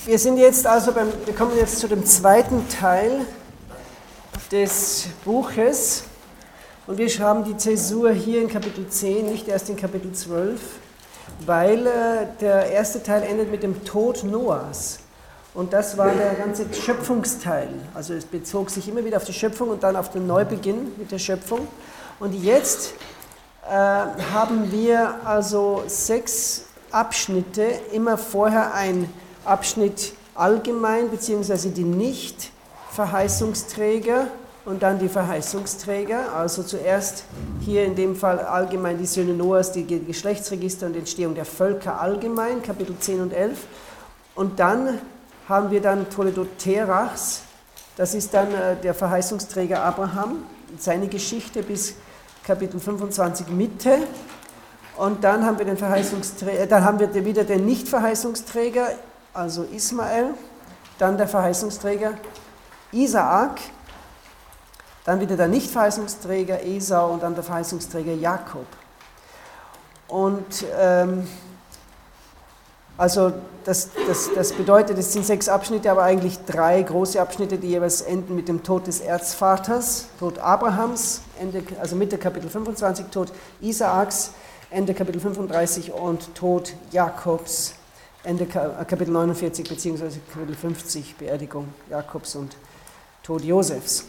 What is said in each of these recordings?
Wir kommen jetzt zu dem zweiten Teil des Buches und wir haben die Zäsur hier in Kapitel 10, nicht erst in Kapitel 12, weil der erste Teil endet mit dem Tod Noahs und das war der ganze Schöpfungsteil. Also es bezog sich immer wieder auf die Schöpfung und dann auf den Neubeginn mit der Schöpfung. Und jetzt haben wir also 6 Abschnitte, immer vorher ein Abschnitt allgemein, beziehungsweise die Nicht-Verheißungsträger und dann die Verheißungsträger. Also zuerst hier in dem Fall allgemein die Söhne Noahs, die Geschlechtsregister und Entstehung der Völker allgemein, Kapitel 10 und 11. Und dann haben wir dann Toledot Terachs, das ist dann der Verheißungsträger Abraham, seine Geschichte bis Kapitel 25 Mitte. Und dann haben wir wieder den Nicht-Verheißungsträger, also Ismael, dann der Verheißungsträger Isaak, dann wieder der Nicht-Verheißungsträger Esau und dann der Verheißungsträger Jakob. Und also das bedeutet, es sind 6 Abschnitte, aber eigentlich 3 große Abschnitte, die jeweils enden mit dem Tod des Erzvaters, Tod Abrahams, also Mitte Kapitel 25, Tod Isaaks, Ende Kapitel 35 und Tod Jakobs, Ende Kapitel 49 bzw. Kapitel 50, Beerdigung Jakobs und Tod Josefs.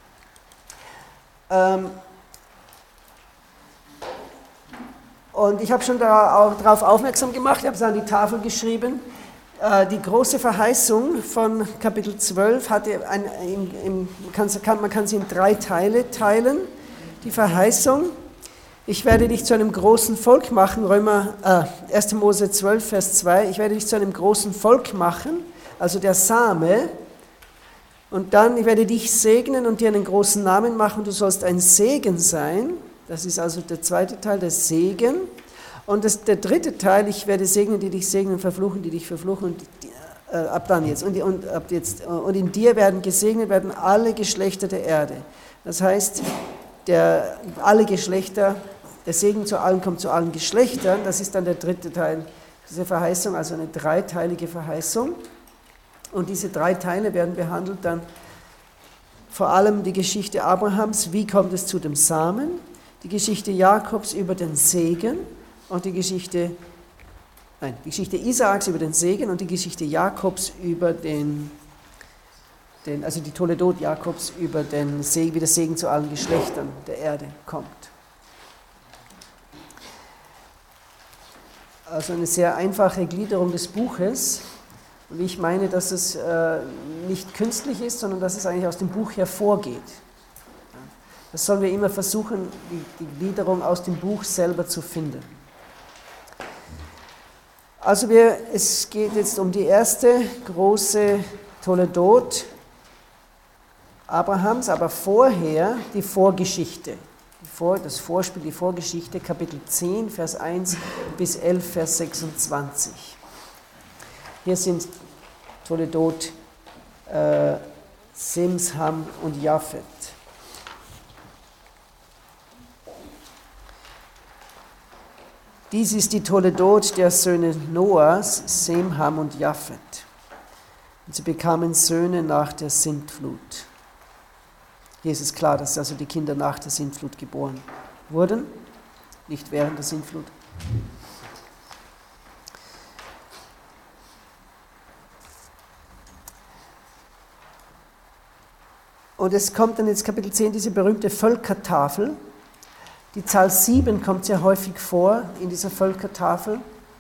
Und ich habe schon darauf aufmerksam gemacht, ich habe es an die Tafel geschrieben, die große Verheißung von Kapitel 12 hatte man kann sie in 3 Teile teilen. Die Verheißung, ich werde dich zu einem großen Volk machen, 1. Mose 12, Vers 2, ich werde dich zu einem großen Volk machen, also der Same, und dann, ich werde dich segnen und dir einen großen Namen machen, du sollst ein Segen sein, das ist also der zweite Teil, der Segen, und der dritte Teil, ich werde segnen, die dich segnen, verfluchen, die dich verfluchen, und ab dann jetzt, und in dir werden gesegnet werden alle Geschlechter der Erde. Das heißt, alle Geschlechter, der Segen zu allen kommt zu allen Geschlechtern, das ist dann der dritte Teil dieser Verheißung, also eine 3-teilige Verheißung. Und diese 3 Teile werden behandelt dann vor allem die Geschichte Abrahams, wie kommt es zu dem Samen, die Geschichte Jakobs über den Segen und die Geschichte Isaaks über den Segen und die Geschichte Jakobs über also die Toledot Jakobs über den Segen, wie der Segen zu allen Geschlechtern der Erde kommt. Also eine sehr einfache Gliederung des Buches. Und ich meine, dass es nicht künstlich ist, sondern dass es eigentlich aus dem Buch hervorgeht. Das sollen wir immer versuchen, die Gliederung aus dem Buch selber zu finden. Also es geht jetzt um die erste große Toledot Abrahams, aber vorher die Vorgeschichte, das Vorspiel, die Vorgeschichte, Kapitel 10, Vers 1 bis 11, Vers 26. Hier sind Toledot, Sems, Ham und Japhet. Dies ist die Toledot der Söhne Noahs, Sem, Ham und Japhet. Und sie bekamen Söhne nach der Sintflut. Hier ist es klar, dass also die Kinder nach der Sintflut geboren wurden, nicht während der Sintflut. Und es kommt dann jetzt Kapitel 10, diese berühmte Völkertafel. Die Zahl 7 kommt sehr häufig vor in dieser Völkertafel.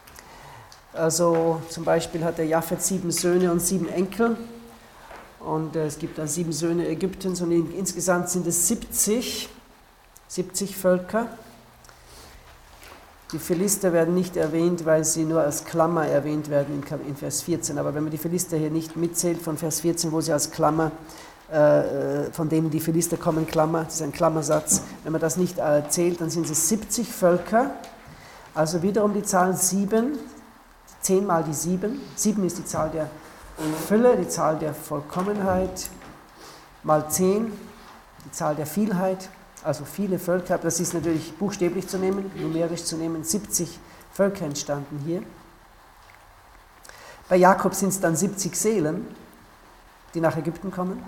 Also zum Beispiel hat der Japhet 7 Söhne und 7 Enkel. Und es gibt dann 7 Söhne Ägyptens und insgesamt sind es 70 Völker. Die Philister werden nicht erwähnt, weil sie nur als Klammer erwähnt werden in Vers 14. Aber wenn man die Philister hier nicht mitzählt von Vers 14, wo sie als Klammer, von denen die Philister kommen, Klammer, das ist ein Klammersatz, wenn man das nicht zählt, dann sind es 70 Völker. Also wiederum die Zahl 7, 10 mal die 7. 7 ist die Zahl der Fülle, die Zahl der Vollkommenheit, mal 10, die Zahl der Vielheit, also viele Völker. Das ist natürlich buchstäblich zu nehmen, numerisch zu nehmen, 70 Völker entstanden hier. Bei Jakob sind es dann 70 Seelen, die nach Ägypten kommen.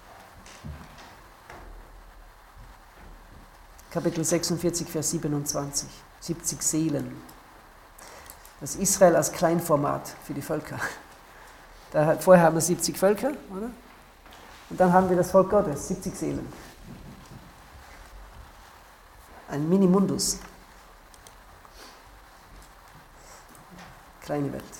Kapitel 46, Vers 27. 70 Seelen. Das Israel als Kleinformat für die Völker. Vorher haben wir 70 Völker, oder? Und dann haben wir das Volk Gottes, 70 Seelen. Ein Minimundus. Kleine Welt.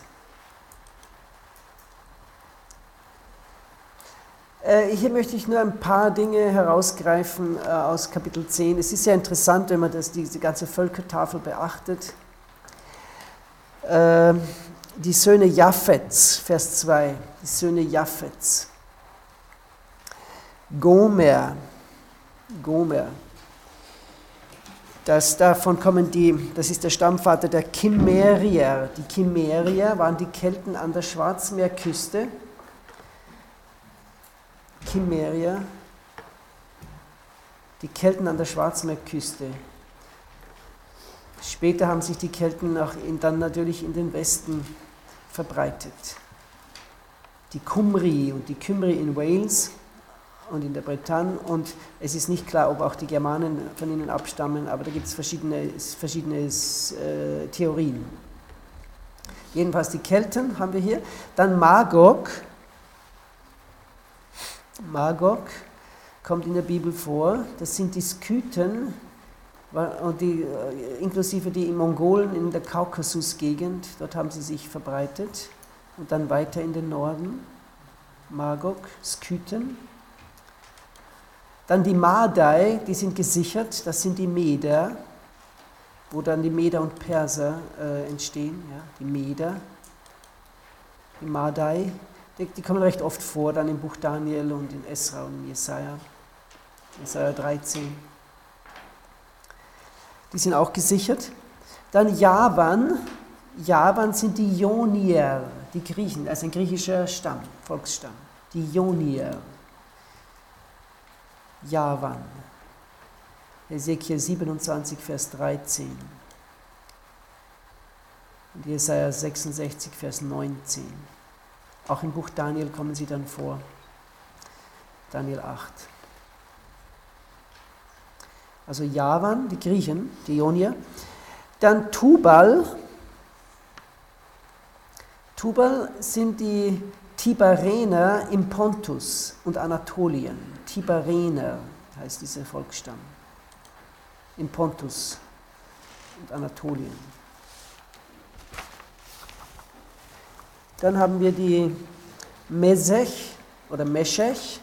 Hier möchte ich nur ein paar Dinge herausgreifen aus Kapitel 10. Es ist ja interessant, wenn man diese ganze Völkertafel beachtet. Die Söhne Japhets, Vers 2, die Söhne Japhets. Gomer. Davon kommen das ist der Stammvater der Kimmerier. Die Kimmerier waren die Kelten an der Schwarzmeerküste. Kimmerier, die Kelten an der Schwarzmeerküste. Später haben sich die Kelten dann natürlich in den Westen verbreitet. Die Cymri und die Cymri in Wales und in der Bretagne, und es ist nicht klar, ob auch die Germanen von ihnen abstammen, aber da gibt es verschiedene Theorien. Jedenfalls die Kelten haben wir hier. Dann Magog. Magog kommt in der Bibel vor, das sind die Skythen, inklusive die Mongolen in der Kaukasusgegend, dort haben sie sich verbreitet, und dann weiter in den Norden, Magog, Skythen. Dann die Madai, die sind gesichert, das sind die Meder, wo dann die Meder und Perser entstehen, ja, die Meder, die Madai. Die kommen recht oft vor, dann im Buch Daniel und in Esra und in Jesaja 13. Die sind auch gesichert. Dann Javan. Javan sind die Ionier, die Griechen, also ein griechischer Stamm, Volksstamm. Die Ionier. Javan. Ezekiel 27, Vers 13. Und Jesaja 66, Vers 19. Auch im Buch Daniel kommen sie dann vor. Daniel 8. Also Javan, die Griechen, die Ionier. Dann Tubal. Tubal sind die Tibarener im Pontus und Anatolien. Tibarener heißt dieser Volksstamm. Im Pontus und Anatolien. Dann haben wir die Mesech oder Meschech.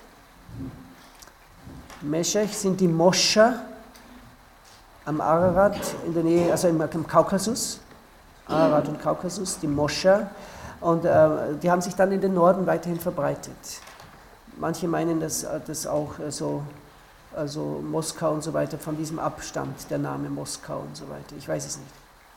Meschech sind die Moscher am Ararat in der Nähe, also im Kaukasus. Ararat und Kaukasus, die Moscher. Und die haben sich dann in den Norden weiterhin verbreitet. Manche meinen, dass das auch also Moskau und so weiter von diesem abstammt, der Name Moskau und so weiter. Ich weiß es nicht.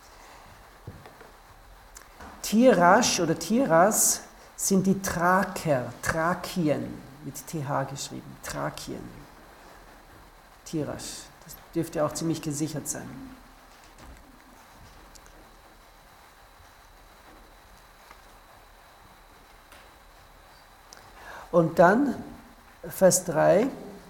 Tirasch oder Tiras sind die Thraker, Thrakien, mit TH geschrieben, Thrakien. Tirasch, das dürfte auch ziemlich gesichert sein. Und dann Vers 3.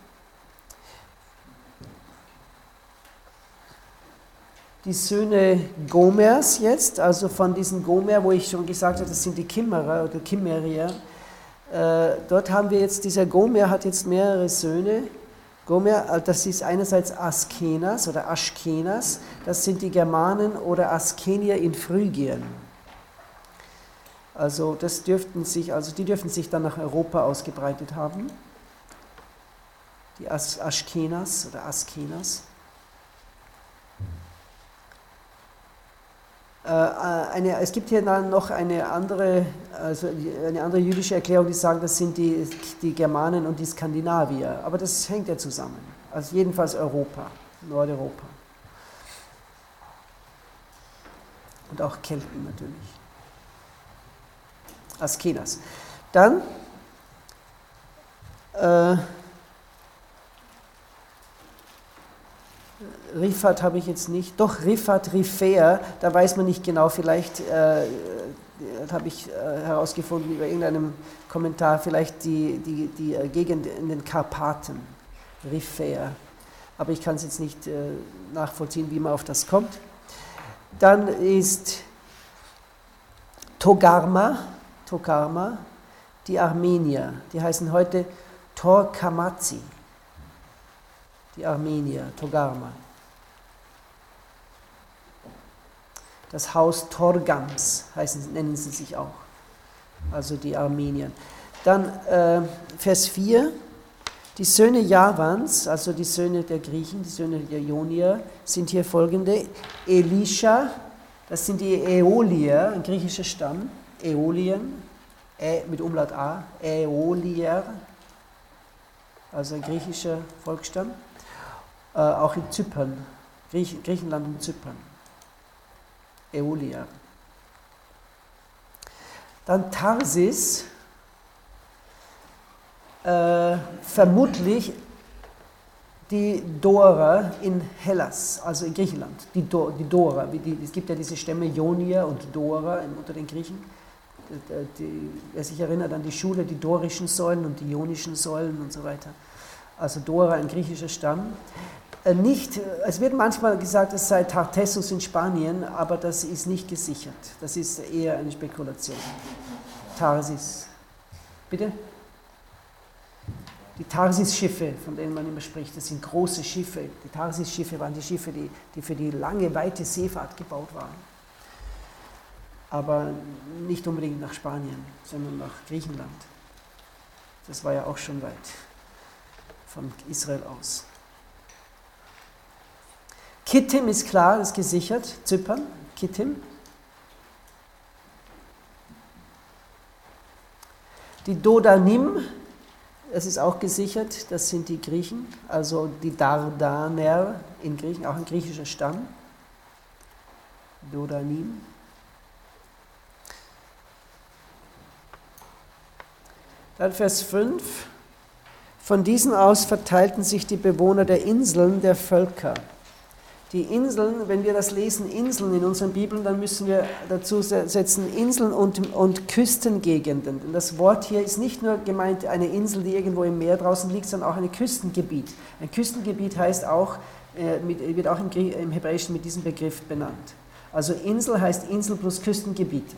Die Söhne Gomers jetzt, also von diesen Gomer, wo ich schon gesagt habe, das sind die Kimmerer oder Kimmerier. Dort haben wir jetzt, dieser Gomer hat jetzt mehrere Söhne. Gomer, das ist einerseits Askenas oder Aschkenas, das sind die Germanen oder Askenier in Phrygien. Also die dürften sich dann nach Europa ausgebreitet haben. Die Aschkenas oder Askenas. Es gibt hier dann noch eine andere jüdische Erklärung, die sagen, das sind die Germanen und die Skandinavier. Aber das hängt ja zusammen. Also jedenfalls Europa, Nordeuropa. Und auch Kelten natürlich. Askenas. Dann Rifat habe ich jetzt nicht. Doch, Rifat, Rifäer, da weiß man nicht genau, vielleicht das habe ich herausgefunden über irgendeinem Kommentar, vielleicht die Gegend in den Karpaten, Riffer. Aber ich kann es jetzt nicht nachvollziehen, wie man auf das kommt. Dann ist Togarma, die Armenier, die heißen heute Torkamazi, die Armenier, Togarma. Das Haus Torgams nennen sie sich auch, also die Armenier. Dann Vers 4, die Söhne Javans, also die Söhne der Griechen, die Söhne der Ionier, sind hier folgende. Elisha, das sind die Äolier, ein griechischer Stamm, Äolien, mit Umlaut A, Äolier, also ein griechischer Volksstamm, auch in Zypern, Griechenland und Zypern, Äolier. Dann Tarsis, vermutlich die Dorer in Hellas, also in Griechenland, die Dorer, es gibt ja diese Stämme Ionier und Dorer unter den Griechen. Wer sich erinnert an die Schule, die dorischen Säulen und die ionischen Säulen und so weiter. Also Dora, ein griechischer Stamm. Es wird manchmal gesagt, es sei Tartessus in Spanien, aber das ist nicht gesichert. Das ist eher eine Spekulation. Tarsis. Bitte? Die Tarsis-Schiffe, von denen man immer spricht, das sind große Schiffe. Die Tarsis-Schiffe waren die Schiffe, die für die lange, weite Seefahrt gebaut waren. Aber nicht unbedingt nach Spanien, sondern nach Griechenland. Das war ja auch schon weit von Israel aus. Kittim ist klar, ist gesichert, Zypern, Kittim. Die Dodanim, das ist auch gesichert, das sind die Griechen, also die Dardaner in Griechen, auch ein griechischer Stamm. Dodanim. Dann Vers 5. Von diesen aus verteilten sich die Bewohner der Inseln der Völker. Die Inseln, wenn wir das lesen, Inseln in unseren Bibeln, dann müssen wir dazu setzen Inseln und Küstengegenden. Denn das Wort hier ist nicht nur gemeint eine Insel, die irgendwo im Meer draußen liegt, sondern auch ein Küstengebiet. Ein Küstengebiet heißt auch, wird auch im Hebräischen mit diesem Begriff benannt. Also Insel heißt Insel plus Küstengebiete.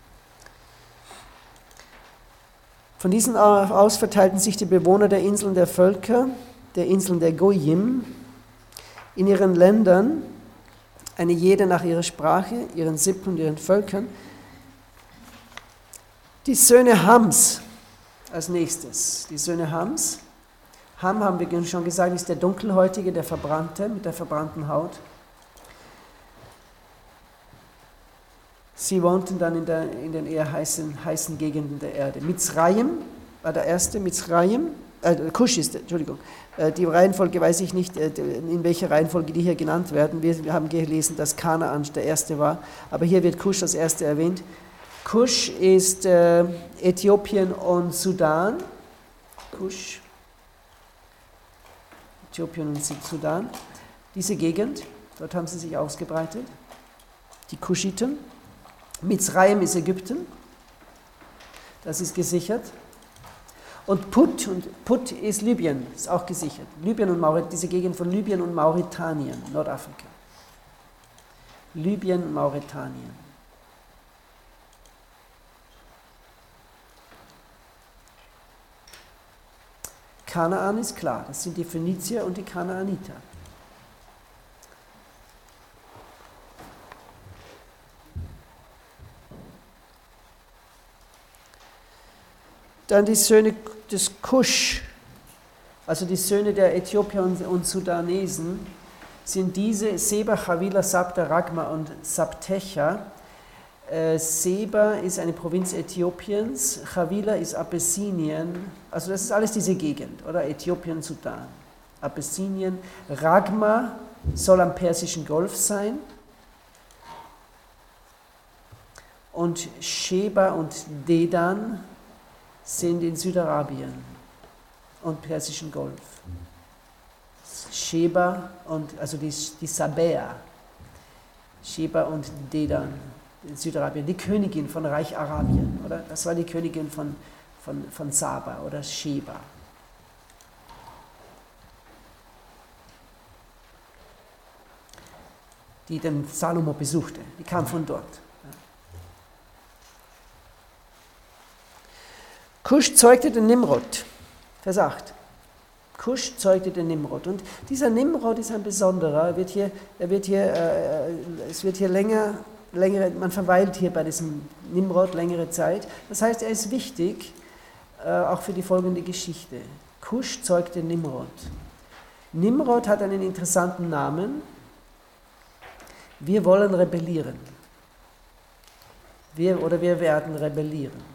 Von diesen aus verteilten sich die Bewohner der Inseln der Völker, der Inseln der Goyim, in ihren Ländern, eine jede nach ihrer Sprache, ihren Sippen und ihren Völkern. Die Söhne Hams als nächstes. Die Söhne Hams. Ham, haben wir schon gesagt, ist der Dunkelhäutige, der Verbrannte mit der verbrannten Haut. Sie wohnten dann in den eher heißen Gegenden der Erde. Mitzrayim war der erste, Kusch ist, Entschuldigung, die Reihenfolge weiß ich nicht, in welcher Reihenfolge die hier genannt werden. Wir haben gelesen, dass Kanaan der erste war, aber hier wird Kusch als erste erwähnt. Kusch ist Äthiopien und Sudan. Kusch, Äthiopien und Sudan. Diese Gegend, dort haben sie sich ausgebreitet. Die Kuschiten. Mitzrayim ist Ägypten. Das ist gesichert. Und Put ist Libyen, ist auch gesichert. Diese Gegend von Libyen und Mauretanien, Nordafrika. Libyen, Mauretanien. Kanaan ist klar, das sind die Phönizier und die Kanaaniter. Dann die Söhne des Kusch, also die Söhne der Äthiopier und Sudanesen, sind diese Seba, Chavila, Sabta, Ragma und Sabtecha. Seba ist eine Provinz Äthiopiens, Chavila ist Abessinien, also das ist alles diese Gegend, oder? Äthiopien, Sudan, Abessinien. Ragma soll am Persischen Golf sein. Und Sheba und Dedan sind in Südarabien und Persischen Golf. Sheba und, also die Sabäer, Sheba und Dedan, in Südarabien, die Königin von Reich Arabien, oder? Das war die Königin von Saba oder Sheba. Die den Salomo besuchte, die kam von dort. Kusch zeugte den Nimrod, Vers 8. Kusch zeugte den Nimrod. Und dieser Nimrod ist ein besonderer, es wird hier längere, man verweilt hier bei diesem Nimrod längere Zeit. Das heißt, er ist wichtig, auch für die folgende Geschichte. Kusch zeugte Nimrod. Nimrod hat einen interessanten Namen. Wir wollen rebellieren. Wir werden rebellieren.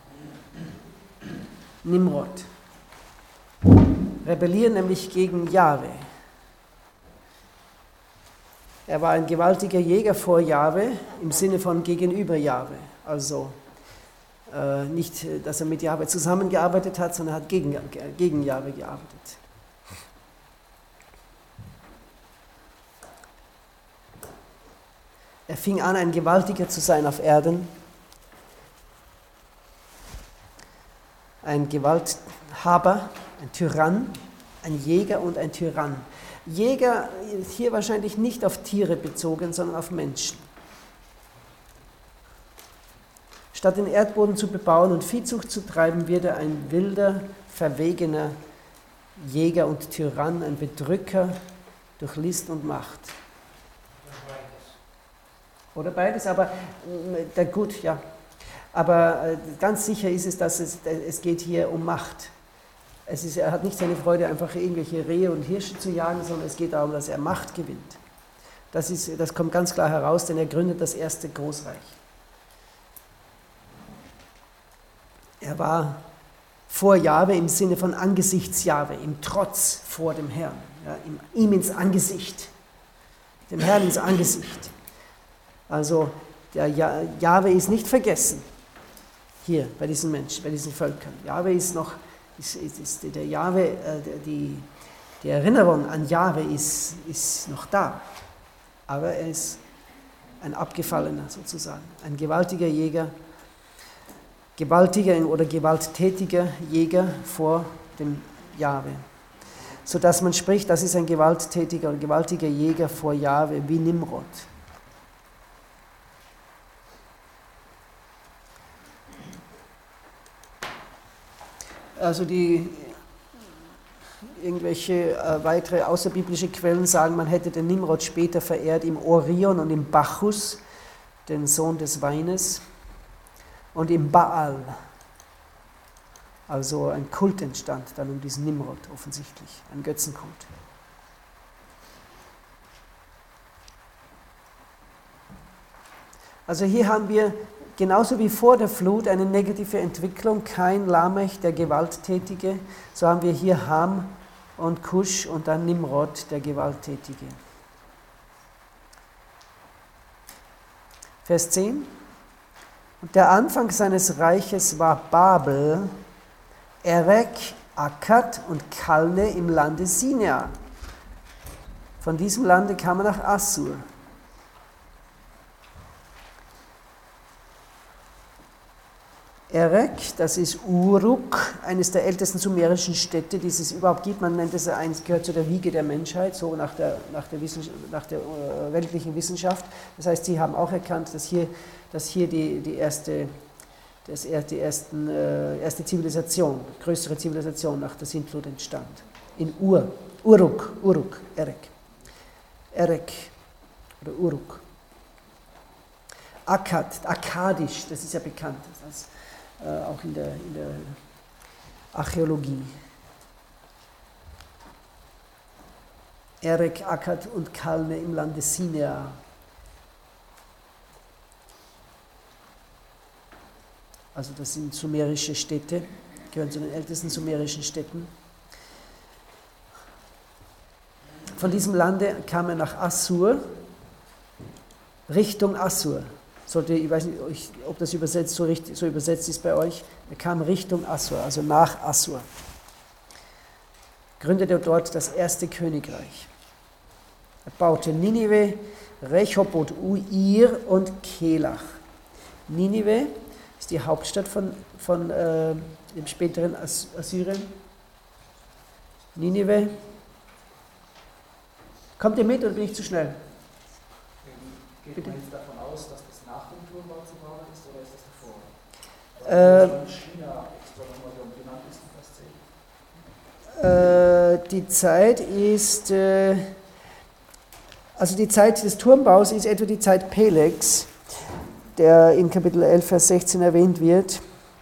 Nimrod. Rebellieren nämlich gegen Jahwe. Er war ein gewaltiger Jäger vor Jahwe, im Sinne von gegenüber Jahwe. Also nicht, dass er mit Jahwe zusammengearbeitet hat, sondern er hat gegen Jahwe gearbeitet. Er fing an, ein Gewaltiger zu sein auf Erden, ein Gewalthaber, ein Tyrann, ein Jäger und ein Tyrann. Jäger ist hier wahrscheinlich nicht auf Tiere bezogen, sondern auf Menschen. Statt den Erdboden zu bebauen und Viehzucht zu treiben, wird er ein wilder, verwegener Jäger und Tyrann, ein Bedrücker durch List und Macht. Oder beides, aber gut, ja. Aber ganz sicher ist es, dass es geht hier um Macht. Er hat nicht seine Freude, einfach irgendwelche Rehe und Hirsche zu jagen, sondern es geht darum, dass er Macht gewinnt. Das kommt ganz klar heraus, denn er gründet das erste Großreich. Er war vor Jahwe im Sinne von angesichts Jahwe, im Trotz vor dem Herrn, ja, ihm ins Angesicht, dem Herrn ins Angesicht. Also der Jahwe ist nicht vergessen hier bei diesen Menschen, bei diesen Völkern. Jahwe ist noch, der Jahwe, die Erinnerung an Jahwe ist noch da, aber er ist ein Abgefallener sozusagen, ein gewaltiger Jäger, gewaltiger oder gewalttätiger Jäger vor dem Jahwe. Sodass man spricht, das ist ein gewalttätiger oder gewaltiger Jäger vor Jahwe wie Nimrod. Also irgendwelche weitere außerbiblische Quellen sagen, man hätte den Nimrod später verehrt im Orion und im Bacchus, den Sohn des Weines, und im Baal. Also ein Kult entstand dann um diesen Nimrod offensichtlich, ein Götzenkult. Also hier haben wir genauso wie vor der Flut eine negative Entwicklung, kein Lamech, der Gewalttätige, so haben wir hier Ham und Kusch und dann Nimrod, der Gewalttätige. Vers 10. Und der Anfang seines Reiches war Babel, Erek, Akkad und Kalne im Lande Sinea. Von diesem Lande kam er nach Assur. Erek, das ist Uruk, eines der ältesten sumerischen Städte, die es überhaupt gibt. Man nennt es, gehört zu der Wiege der Menschheit, so nach der weltlichen Wissenschaft. Das heißt, sie haben auch erkannt, dass hier die erste Zivilisation, größere Zivilisation nach der Sintflut entstand. In Uruk, Erek. Erek oder Uruk. Akkad, akkadisch, das ist ja bekannt. Das auch in der Archäologie. Erek, Akkad und Kalne im Lande Sinea. Also das sind sumerische Städte, gehören zu den ältesten sumerischen Städten. Von diesem Lande kam er nach Assur, Richtung Assur. Ich weiß nicht, ob das so übersetzt ist bei euch. Er kam Richtung Assur, also nach Assur. Gründete dort das erste Königreich. Er baute Ninive, Rechoboth, Uir und Kelach. Ninive ist die Hauptstadt von dem späteren Assyrien. Ninive. Kommt ihr mit oder bin ich zu schnell? Geht man jetzt davon aus, dass das nach dem Turmbau zu bauen ist oder ist das davor? China extra nochmal benannt ist in Vers 10. Die Zeit ist, also die Zeit des Turmbaus ist etwa die Zeit Pelegs, der in Kapitel 11, Vers 16 erwähnt wird.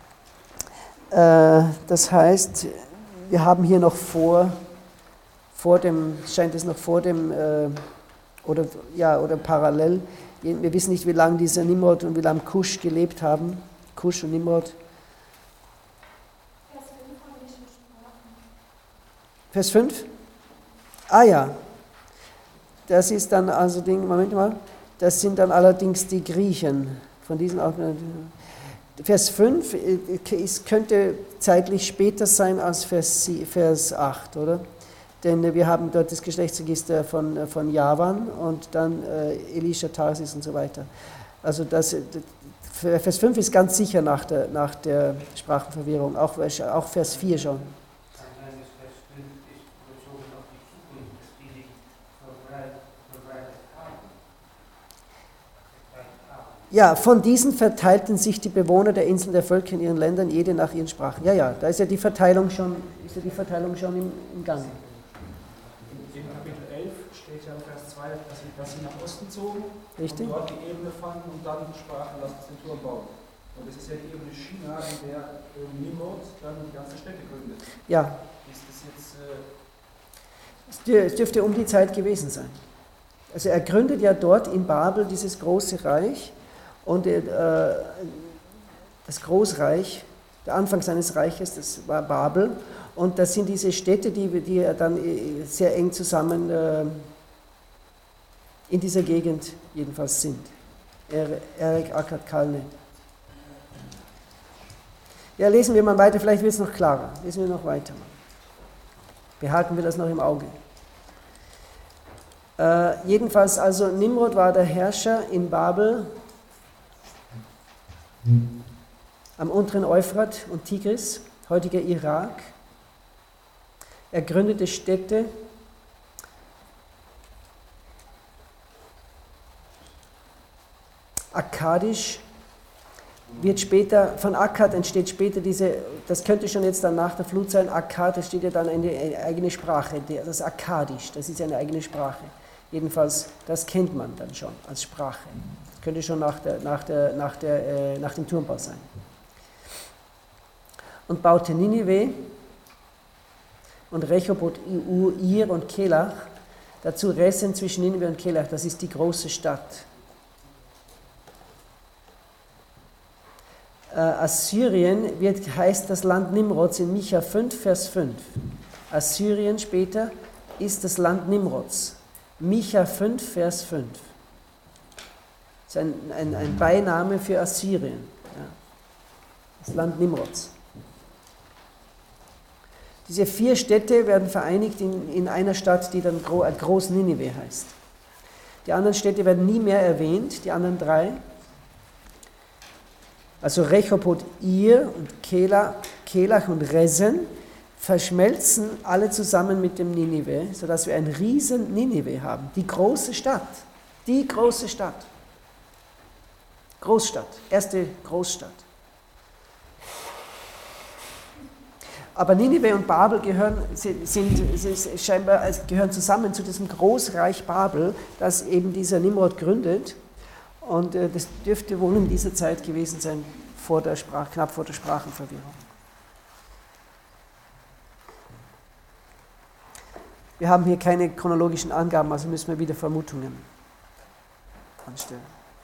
Das heißt, wir haben hier noch vor dem, scheint es noch vor dem, oder parallel. Wir wissen nicht, wie lange dieser Nimrod und wie lange Kusch gelebt haben. Kusch und Nimrod. Vers 5? Ah ja. Das ist dann also, Moment mal, das sind dann allerdings die Griechen. Von diesen auch. Vers 5 könnte zeitlich später sein als Vers 8, oder? Denn wir haben dort das Geschlechtsregister von Javan und dann Elisha, Tarsis und so weiter. Also Vers 5 ist ganz sicher nach der Sprachenverwirrung, auch Vers 4 schon. Ja, von diesen verteilten sich die Bewohner der Inseln der Völker in ihren Ländern, jede nach ihren Sprachen. Ja, da ist ja die Verteilung schon im Gang. In Kapitel 11 steht ja in Vers 2, dass sie nach Osten zogen. Richtig. Und dort die Ebene fanden und dann sprachen, lasst uns den Turm bauen. Und das ist ja die Ebene China, in der Nimrod dann die ganze Städte gründet. Ja. Ist das jetzt... Es dürfte um die Zeit gewesen sein. Also er gründet ja dort in Babel dieses große Reich und das Großreich, der Anfang seines Reiches, das war Babel und das sind diese Städte, die dann sehr eng zusammen in dieser Gegend jedenfalls sind. Erek, Akkad, Kalne. Ja, lesen wir mal weiter, vielleicht wird es noch klarer. Lesen wir noch weiter. Behalten wir das noch im Auge. Jedenfalls, also Nimrod war der Herrscher in Babel am unteren Euphrat und Tigris, heutiger Irak. Er gründete Städte, akkadisch, wird später, von Akkad entsteht später das könnte schon jetzt dann nach der Flut sein, Akkad, das steht ja dann eine eigene Sprache, das Akkadisch, das ist ja eine eigene Sprache. Jedenfalls, das kennt man dann schon als Sprache. Das könnte schon nach dem Turmbau sein. Und baute Ninive und Rechoboth, Ir und Kelach, dazu Resen zwischen Ninive und Kelach, das ist die große Stadt. Assyrien heißt das Land Nimrods in Micha 5, Vers 5. Assyrien später ist das Land Nimrods. Micha 5, Vers 5. Das ist ein Beiname für Assyrien. Ja. Das Land Nimrods. Diese 4 Städte werden vereinigt in einer Stadt, die dann Groß-Ninive heißt. Die anderen Städte werden nie mehr erwähnt, die anderen 3. Also Rechoboth, Ir und Kelach und Resen verschmelzen alle zusammen mit dem Ninive, sodass wir ein riesen Ninive haben. Die große Stadt. Die große Stadt. Großstadt. Erste Großstadt. Aber Ninive und Babel gehören zusammen zu diesem Großreich Babel, das eben dieser Nimrod gründet. Und das dürfte wohl in dieser Zeit gewesen sein, knapp vor der Sprachenverwirrung. Wir haben hier keine chronologischen Angaben, also müssen wir wieder Vermutungen anstellen.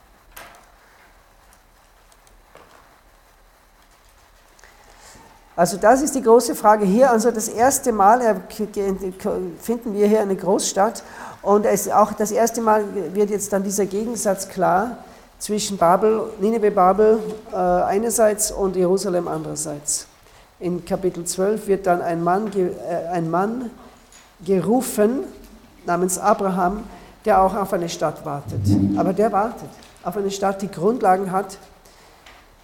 Also das ist die große Frage hier. Also das erste Mal finden wir hier eine Großstadt und auch das erste Mal wird jetzt dann dieser Gegensatz klar zwischen Nineve Babel einerseits und Jerusalem andererseits. In Kapitel 12 wird dann ein Mann gerufen namens Abraham, der auch auf eine Stadt wartet. Aber der wartet auf eine Stadt, die Grundlagen hat,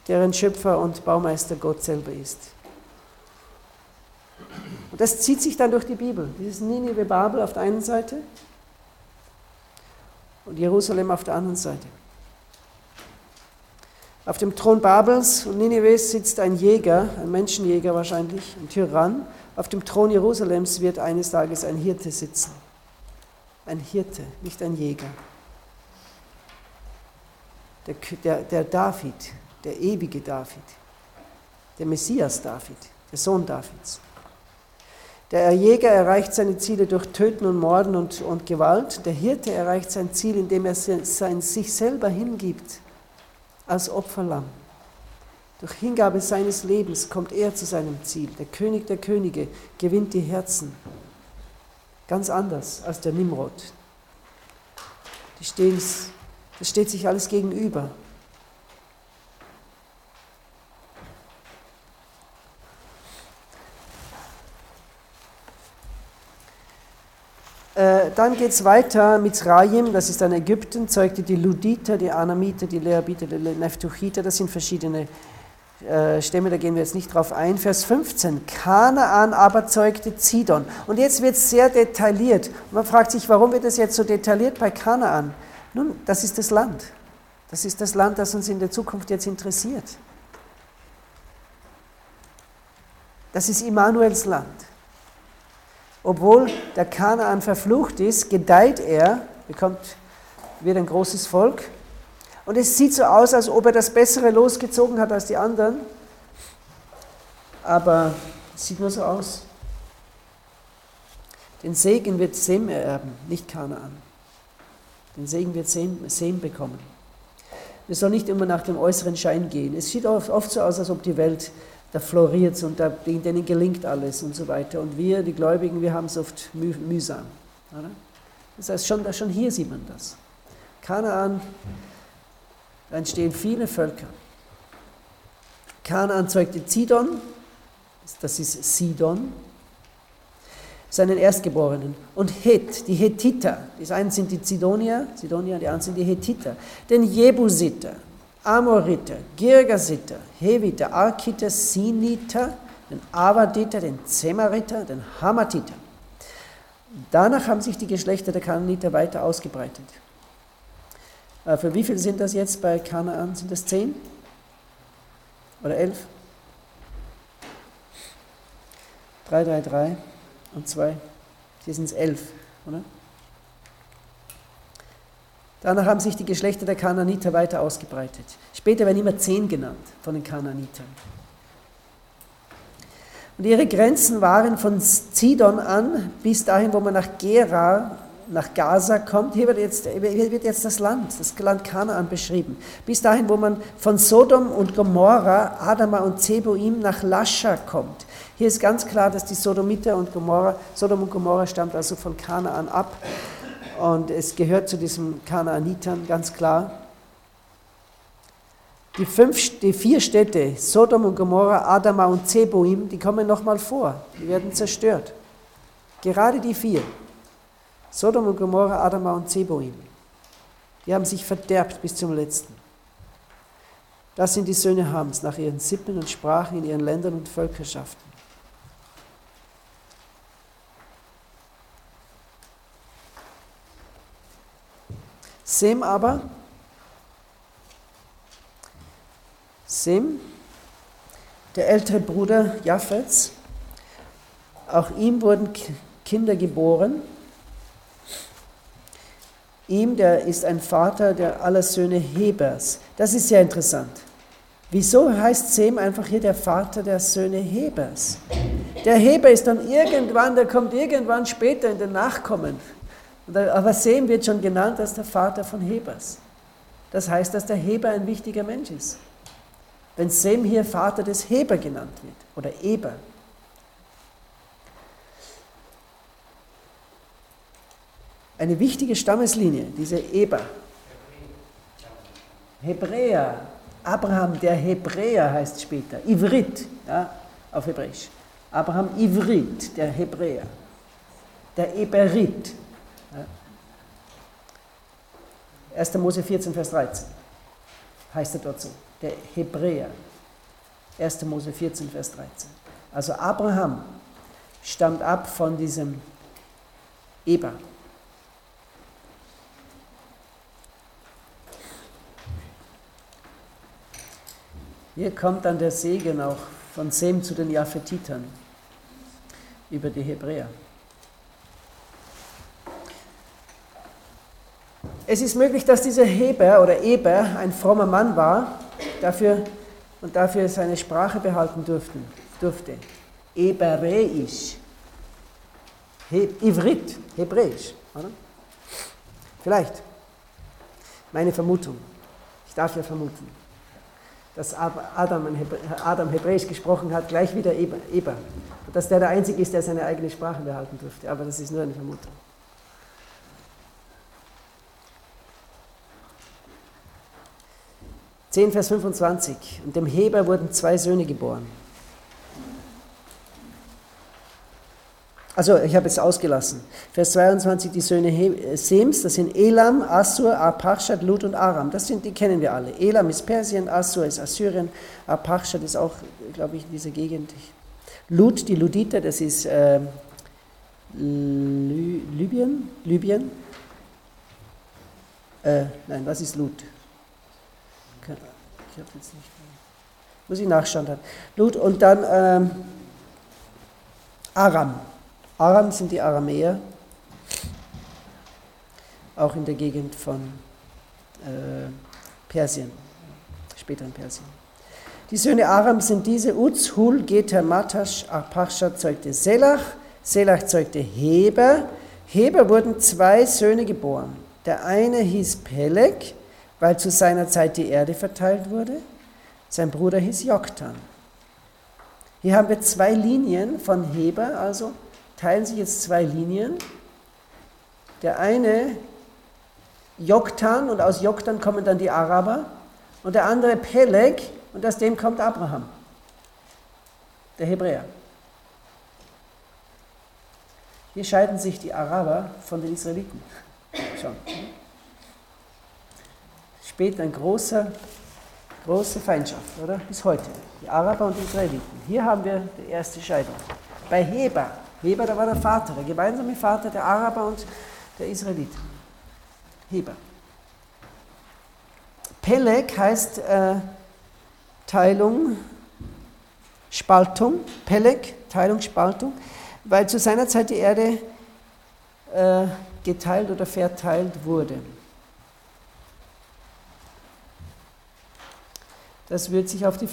deren Schöpfer und Baumeister Gott selber ist. Und das zieht sich dann durch die Bibel. Dieses Ninive Babel auf der einen Seite und Jerusalem auf der anderen Seite. Auf dem Thron Babels und Ninives sitzt ein Jäger, ein Menschenjäger wahrscheinlich, ein Tyrann. Auf dem Thron Jerusalems wird eines Tages ein Hirte sitzen. Ein Hirte, nicht ein Jäger. Der David, der ewige David, der Messias David, der Sohn Davids. Der Jäger erreicht seine Ziele durch Töten und Morden und Gewalt. Der Hirte erreicht sein Ziel, indem er sich selber hingibt als Opferlamm. Durch Hingabe seines Lebens kommt er zu seinem Ziel. Der König der Könige gewinnt die Herzen. Ganz anders als der Nimrod. Das steht sich alles gegenüber. Dann geht es weiter. Mizraim, das ist dann Ägypten, zeugte die Luditer, die Anamiter, die Lehabiter, die Nephtuchiter. Das sind verschiedene Stämme, da gehen wir jetzt nicht drauf ein. Vers 15. Kanaan aber zeugte Zidon. Und jetzt wird es sehr detailliert. Und man fragt sich, warum wird es jetzt so detailliert bei Kanaan? Nun, das ist das Land. Das ist das Land, das uns in der Zukunft jetzt interessiert. Das ist Immanuels Land. Obwohl der Kanaan verflucht ist, gedeiht er, wird ein großes Volk. Und es sieht so aus, als ob er das Bessere losgezogen hat als die anderen. Aber es sieht nur so aus. Den Segen wird Sem ererben, nicht Kanaan. Den Segen wird Sem bekommen. Wir sollen nicht immer nach dem äußeren Schein gehen. Es sieht oft so aus, als ob die Welt da floriert und denen gelingt alles und so weiter. Und wir, die Gläubigen, wir haben es oft mühsam. Oder? Das heißt, schon hier sieht man das. Kanaan, da entstehen viele Völker. Kanaan zeugte Zidon, das ist Sidon, seinen Erstgeborenen. Und Het, die Hethiter, die einen sind die Zidonier, die anderen sind die Hethiter, den Jebusiter, Amoriter, Girgasiter, Heviter, Arkiter, Siniter, den Avaditer, den Zemariter, den Hamatiter. Danach haben sich die Geschlechter der Kanaaniter weiter ausgebreitet. Für wie viel sind das jetzt bei Kanaan? Sind das 10? Oder 11? 3, 3, 3 und 2. Hier sind es 11, oder? Danach haben sich die Geschlechter der Kanaaniter weiter ausgebreitet. Später werden immer 10 genannt von den Kanaanitern. Und ihre Grenzen waren von Zidon an bis dahin, wo man nach Gerar, nach Gaza kommt. Hier wird jetzt das Land Kanaan beschrieben. Bis dahin, wo man von Sodom und Gomorra, Adama und Zeboim nach Lascha kommt. Hier ist ganz klar, dass die Sodomiter und Sodom und Gomorra stammt also von Kanaan ab. Und es gehört zu diesen Kanaanitern, ganz klar. Die 4 Städte, Sodom und Gomorra, Adama und Zeboim, die kommen nochmal vor. Die werden zerstört. Gerade die 4. Sodom und Gomorra, Adama und Zeboim. Die haben sich verderbt bis zum letzten. Das sind die Söhne Hams, nach ihren Sippen und Sprachen, in ihren Ländern und Völkerschaften. Sem, der ältere Bruder Japhets, auch ihm wurden Kinder geboren. Ihm, der ist ein Vater aller Söhne Hebers. Das ist sehr interessant. Wieso heißt Sem einfach hier der Vater der Söhne Hebers? Der Heber ist dann der kommt irgendwann später in den Nachkommen. Aber Sem wird schon genannt als der Vater von Hebers. Das heißt, dass der Heber ein wichtiger Mensch ist. Wenn Sem hier Vater des Heber genannt wird, oder Eber. Eine wichtige Stammeslinie, diese Eber. Hebräer. Abraham, der Hebräer heißt später. Ivrit, ja, auf Hebräisch. Abraham Ivrit, der Hebräer. Der Eberit. Ja. 1. Mose 14, Vers 13 heißt er dort so. der Hebräer. 1. Mose 14, Vers 13. Also Abraham stammt ab von diesem Eber. Hier kommt dann der Segen auch von Sem zu den Japhetitern über die Hebräer. Es ist möglich, dass dieser Heber oder Eber ein frommer Mann war und dafür seine Sprache behalten durfte. Ebereisch. Ivrit, Hebräisch. Oder? Vielleicht. Meine Vermutung. Ich darf ja vermuten, dass Adam Hebräisch gesprochen hat, gleich wie der Eber. Und dass der Einzige ist, der seine eigene Sprache behalten durfte. Aber das ist nur eine Vermutung. 10, Vers 25. Und dem Heber wurden 2 Söhne geboren. Also, ich habe es ausgelassen. Vers 22, die Söhne Sems, das sind Elam, Assur, Arpachshad, Lud und Aram. Die kennen wir alle. Elam ist Persien, Assur ist Assyrien, Arpachshad ist auch, glaube ich, in dieser Gegend. Lud, die Luditer, das ist Libyen? Nein, was ist Lud? Ich habe jetzt nicht. Muss ich nachschauen dann. Lud und dann Aram. Aram sind die Aramäer, auch in der Gegend von Persien, später in Persien. Die Söhne Aram sind diese: Uz, Hul, Geter, Matasch, Arpachshad zeugte Selach, Selach zeugte Heber. Heber wurden 2 Söhne geboren. Der eine hieß Peleg, weil zu seiner Zeit die Erde verteilt wurde. Sein Bruder hieß Joktan. Hier haben wir 2 Linien von Heber, also teilen sich jetzt 2 Linien. Der eine Joktan, und aus Joktan kommen dann die Araber, und der andere Peleg, und aus dem kommt Abraham, der Hebräer. Hier scheiden sich die Araber von den Israeliten. Schon. Später eine große Feindschaft, oder? Bis heute. Die Araber und die Israeliten. Hier haben wir die erste Scheidung. Bei Heber, da war der Vater, der gemeinsame Vater der Araber und der Israeliten. Heber. Peleg heißt Teilung, Spaltung. Peleg, Teilung, Spaltung, weil zu seiner Zeit die Erde geteilt oder verteilt wurde. Das wird sich auf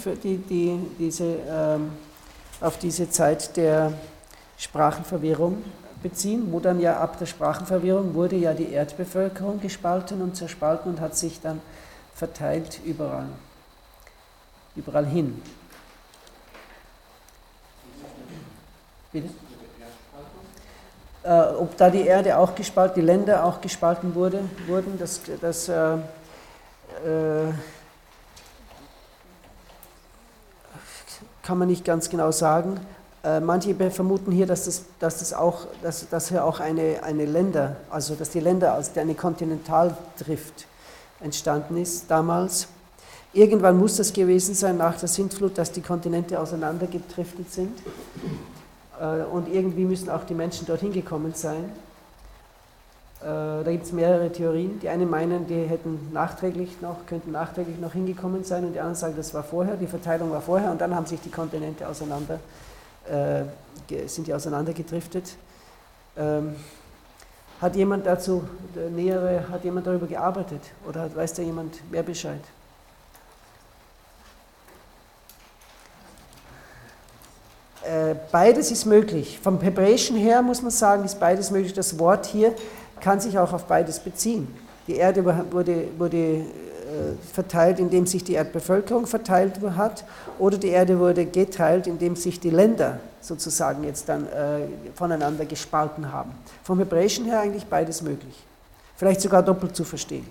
diese Zeit der Sprachenverwirrung beziehen, wo dann ja ab der Sprachenverwirrung wurde ja die Erdbevölkerung gespalten und zerspalten und hat sich dann verteilt überall hin. Bitte? Ob da die Erde auch gespalten, die Länder auch gespalten wurden, das kann man nicht ganz genau sagen. Manche vermuten hier, dass hier auch eine Länder, also dass die Länder als eine Kontinentaldrift entstanden ist damals. Irgendwann muss das gewesen sein nach der Sintflut, dass die Kontinente auseinandergedriftet sind. Und irgendwie müssen auch die Menschen dorthin gekommen sein. Da gibt es mehrere Theorien. Die einen meinen, die könnten nachträglich noch hingekommen sein, und die anderen sagen, das war vorher, die Verteilung war vorher, und dann haben sich die Kontinente auseinandergedriftet. Hat jemand darüber gearbeitet, oder weiß da jemand mehr Bescheid? Beides ist möglich. Vom Hebräischen her muss man sagen, ist beides möglich. Das Wort hier kann sich auch auf beides beziehen. Die Erde wurde verteilt, indem sich die Erdbevölkerung verteilt hat, oder die Erde wurde geteilt, indem sich die Länder sozusagen jetzt dann voneinander gespalten haben. Vom Hebräischen her eigentlich beides möglich. Vielleicht sogar doppelt zu verstehen.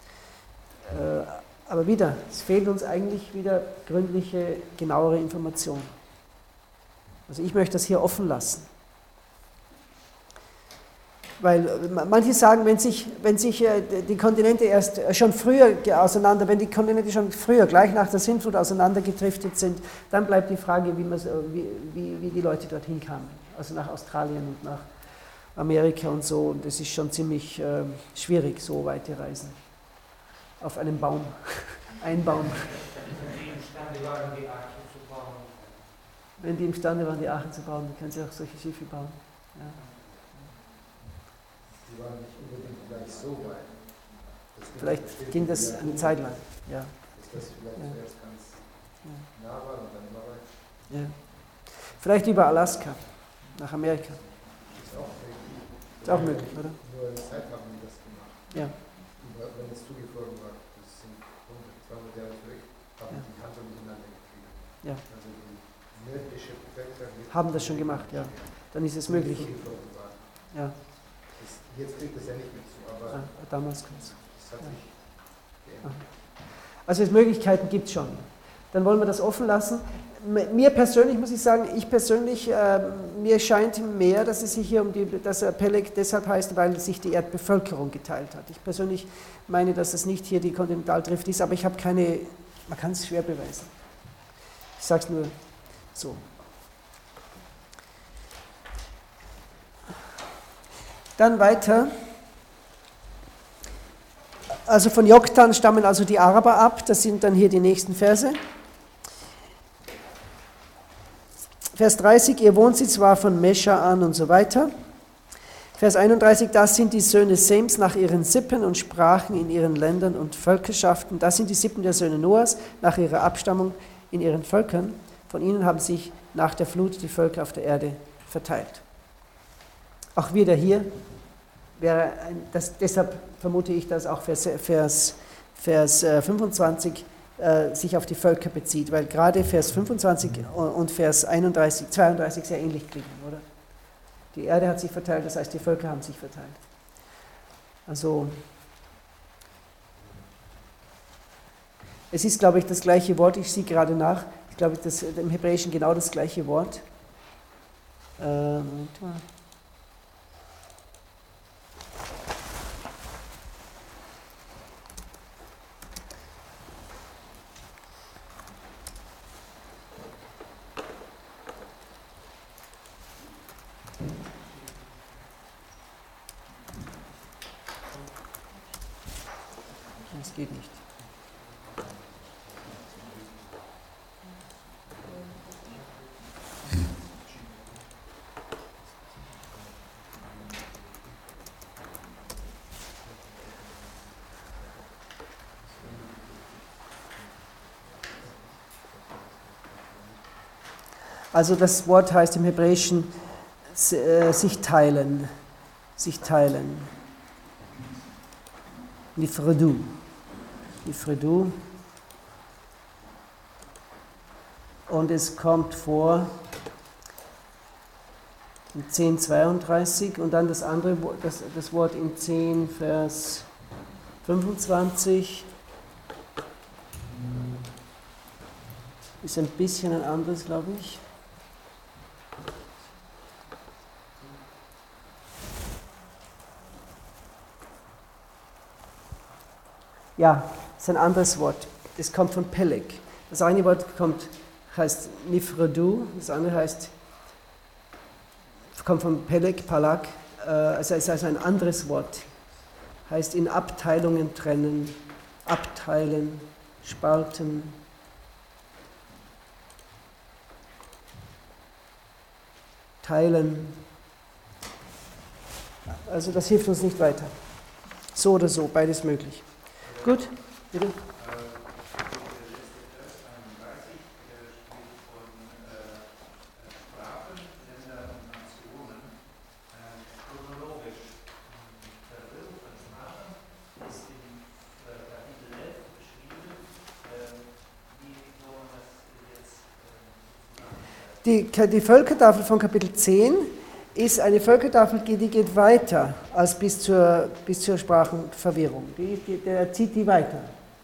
Aber es fehlt uns eigentlich wieder gründliche, genauere Information. Also ich möchte das hier offen lassen. Weil manche sagen, wenn sich die Kontinente erst schon früher wenn die Kontinente schon früher, gleich nach der Sintflut auseinandergedriftet sind, dann bleibt die Frage, wie die Leute dorthin kamen. Also nach Australien und nach Amerika und so. Und es ist schon ziemlich schwierig, so weite Reisen. Auf einem Baum, ein Baum. Wenn die imstande waren, die Arche zu bauen, dann können sie auch solche Schiffe bauen. Ja. Die waren nicht unbedingt gleich so weit. Vielleicht ging das eine Zeit lang. Ja. Ist das vielleicht zuerst ganz nah war und dann immer weiter? Ja. Vielleicht über Alaska, nach Amerika. Ist auch möglich, oder? Nur in der Zeit haben die das gemacht. Ja. Wenn es zugefroren war, das sind 100, 200 Jahre zurück, haben die Handel miteinander getrieben. Ja. Also die nördliche Bevölkerung haben das schon gemacht, ja. Dann ist es möglich. Ja. Jetzt kriegt es ja nicht mehr zu, aber damals kommt es. Das hat sich geändert. Also Möglichkeiten gibt es schon. Dann wollen wir das offen lassen. Mir persönlich muss ich sagen, mir scheint mehr, dass es sich hier dass Peleg deshalb heißt, weil sich die Erdbevölkerung geteilt hat. Ich persönlich meine, dass es nicht hier die Kontinentaldrift ist, aber ich habe man kann es schwer beweisen. Ich sage es nur so. Dann weiter. Also von Joktan stammen also die Araber ab, das sind dann hier die nächsten Verse. Vers 30, ihr Wohnsitz war von Mescha an und so weiter. Vers 31, das sind die Söhne Sems nach ihren Sippen und Sprachen in ihren Ländern und Völkerschaften. Das sind die Sippen der Söhne Noahs nach ihrer Abstammung in ihren Völkern. Von ihnen haben sich nach der Flut die Völker auf der Erde verteilt. Auch wieder hier wäre, deshalb vermute ich, dass auch Vers 25 sich auf die Völker bezieht, weil gerade Vers 25 und Vers 32 sehr ähnlich klingen, oder? Die Erde hat sich verteilt, das heißt, die Völker haben sich verteilt. Also, es ist, glaube ich, das gleiche Wort, ich sehe gerade nach, ich glaube, das ist im Hebräischen genau das gleiche Wort. Das geht nicht. Also das Wort heißt im Hebräischen sich teilen, sich teilen. Nifredu. Nifredu. Und es kommt vor in 10,32 und dann das andere, das Wort in 10, Vers 25 ist ein bisschen ein anderes, glaube ich. Ja, das ist ein anderes Wort. Das kommt von Peleg. Das eine Wort heißt Nifredu, das andere kommt von Peleg, Palak. Also es ist ein anderes Wort. Heißt in Abteilungen trennen, abteilen, spalten. Teilen. Also das hilft uns nicht weiter. So oder so, beides möglich. Gut, bitte. Die Völkertafel von Kapitel 10 ist eine Völkertafel, die geht weiter als bis zur Sprachenverwirrung. Der zieht die weiter.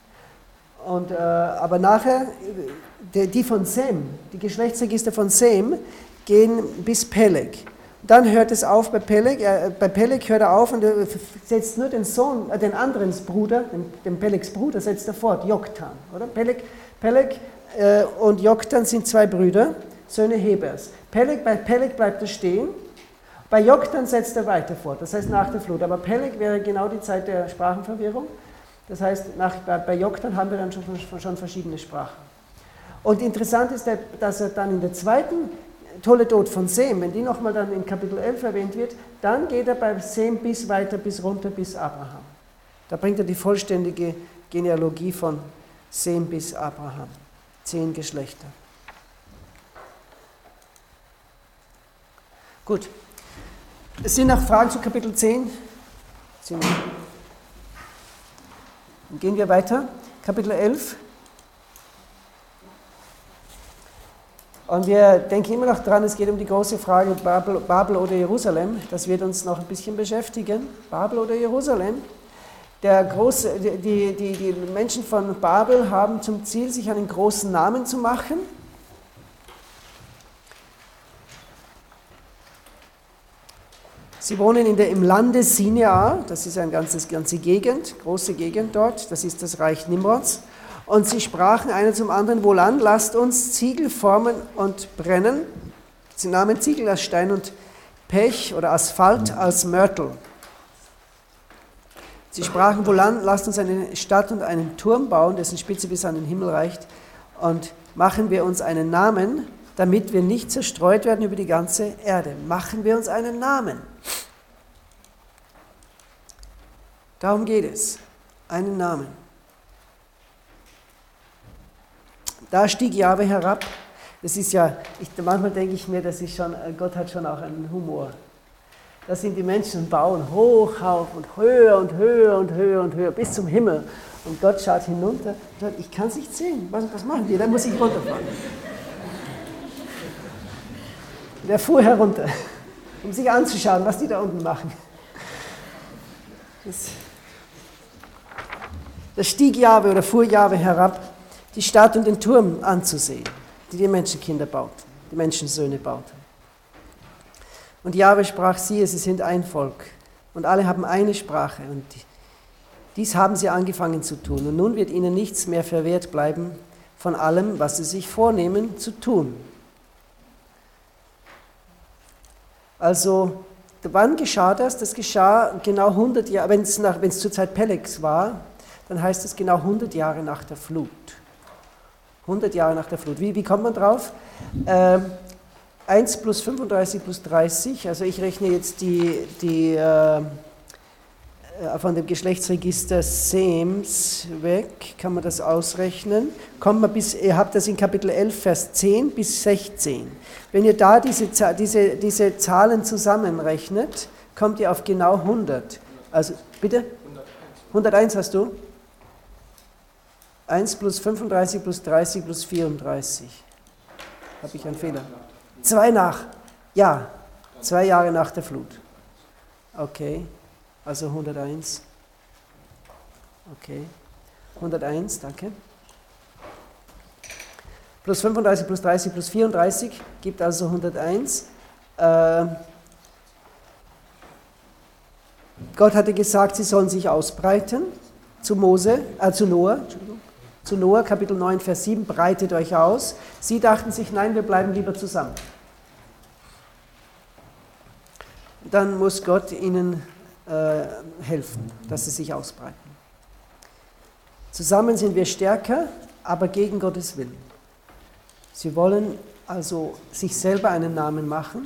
Aber nachher, die von Sem, die Geschlechtsregister von Sem, gehen bis Peleg. dann hört es auf bei Peleg. Bei Peleg hört er auf und er setzt nur den Sohn, den anderen Bruder, den Pelegs Bruder, setzt er fort, Joktan. Oder? Peleg und Joktan sind zwei Brüder, Söhne Hebers. Bei Peleg bleibt er stehen, bei Joktan setzt er weiter fort, das heißt nach der Flut. Aber Peleg wäre genau die Zeit der Sprachenverwirrung. Das heißt, bei Joktan haben wir dann schon verschiedene Sprachen. Und interessant ist, dass er dann in der zweiten Toledot von Sem, wenn die nochmal dann in Kapitel 11 erwähnt wird, dann geht er bei Sem bis runter bis Abraham. Da bringt er die vollständige Genealogie von Sem bis Abraham. 10 Geschlechter. Gut. Es sind noch Fragen zu Kapitel 10? Dann gehen wir weiter. Kapitel 11. Und wir denken immer noch dran, es geht um die große Frage Babel oder Jerusalem. Das wird uns noch ein bisschen beschäftigen. Babel oder Jerusalem. Die Menschen von Babel haben zum Ziel, sich einen großen Namen zu machen. Sie wohnen im Lande Sinjar, das ist eine ganze Gegend, große Gegend dort, das ist das Reich Nimrods. Und sie sprachen einer zum anderen, wohlan, lasst uns Ziegel formen und brennen. Sie nahmen Ziegel aus Stein und Pech oder Asphalt als Mörtel. Sie sprachen, wohlan, lasst uns eine Stadt und einen Turm bauen, dessen Spitze bis an den Himmel reicht, und machen wir uns einen Namen, damit wir nicht zerstreut werden über die ganze Erde. Machen wir uns einen Namen. Darum geht es, einen Namen. Da stieg Jahwe herab. Das ist ja, manchmal denke ich mir, Gott hat schon auch einen Humor. Da sind die Menschen bauen hoch auf und höher und höher und höher und höher bis zum Himmel. Und Gott schaut hinunter und sagt, ich kann es nicht sehen. Was machen die? Da muss ich runterfahren. Der fuhr herunter, um sich anzuschauen, was die da unten machen. Da stieg Jahwe oder fuhr Jahwe herab, die Stadt und den Turm anzusehen, die Menschenkinder bauten, die Menschensöhne bauten. Und Jahwe sprach, siehe, sie sind ein Volk und alle haben eine Sprache und dies haben sie angefangen zu tun. Und nun wird ihnen nichts mehr verwehrt bleiben von allem, was sie sich vornehmen zu tun. Also, wann geschah das? Das geschah genau 100 Jahre, wenn es zur Zeit Pelegs war, dann heißt es genau 100 Jahre nach der Flut. 100 Jahre nach der Flut. Wie kommt man drauf? 1 plus 35 plus 30, also ich rechne jetzt von dem Geschlechtsregister Sems weg, kann man das ausrechnen. Kommt man ihr habt das in Kapitel 11, Vers 10 bis 16. Wenn ihr da diese Zahlen zusammenrechnet, kommt ihr auf genau 100. Also, bitte? 101 hast du? 1 plus 35 plus 30 plus 34. Habe ich einen Fehler? 2 Jahre nach der Flut. Okay, also 101. Okay, 101, danke. Plus 35 plus 30 plus 34 gibt also 101. Gott hatte gesagt, sie sollen sich ausbreiten. Zu Noah, Kapitel 9, Vers 7, breitet euch aus. Sie dachten sich, nein, wir bleiben lieber zusammen. Dann muss Gott ihnen helfen, dass sie sich ausbreiten. Zusammen sind wir stärker, aber gegen Gottes Willen. Sie wollen also sich selber einen Namen machen.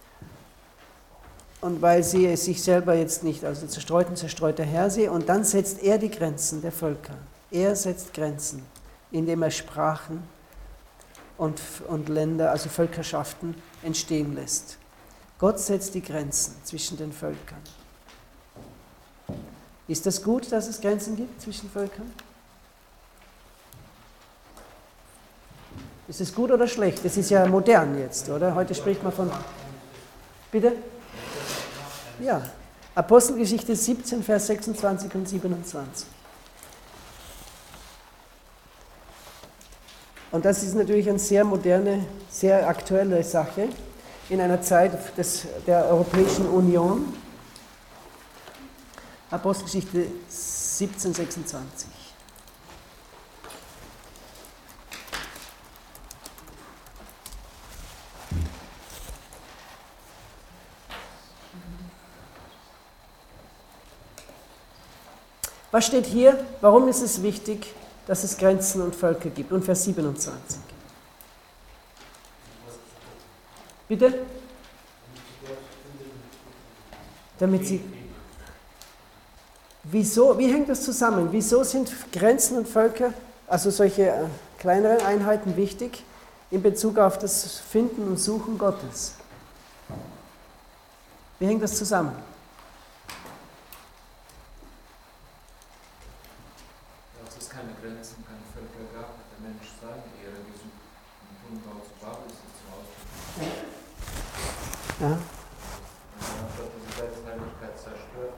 Und weil sie sich selber jetzt nicht, also zerstreuter Herr sehen, und dann setzt er die Grenzen der Völker. Er setzt Grenzen, indem er Sprachen und Länder, also Völkerschaften, entstehen lässt. Gott setzt die Grenzen zwischen den Völkern. Ist das gut, dass es Grenzen gibt zwischen Völkern? Ist es gut oder schlecht? Das ist ja modern jetzt, oder? Heute spricht man von... Bitte? Ja, Apostelgeschichte 17, Vers 26 und 27. Und das ist natürlich eine sehr moderne, sehr aktuelle Sache. in einer Zeit der Europäischen Union. Apostelgeschichte 17,26. Was steht hier? Warum ist es wichtig, dass es Grenzen und Völker gibt? Und Vers 27. Bitte? Damit sie... Wieso? Wie hängt das zusammen? Wieso sind Grenzen und Völker, also solche kleineren Einheiten, wichtig in Bezug auf das Finden und Suchen Gottes? Wie hängt das zusammen? Als es keine Grenzen, keine Völker gab, hat der Mensch seine Ehre gesucht. Im Tunnelbau zu Babel ist es zum Ausdruck. Ja. Und dann hat Gott diese Selbstheiligkeit zerstört.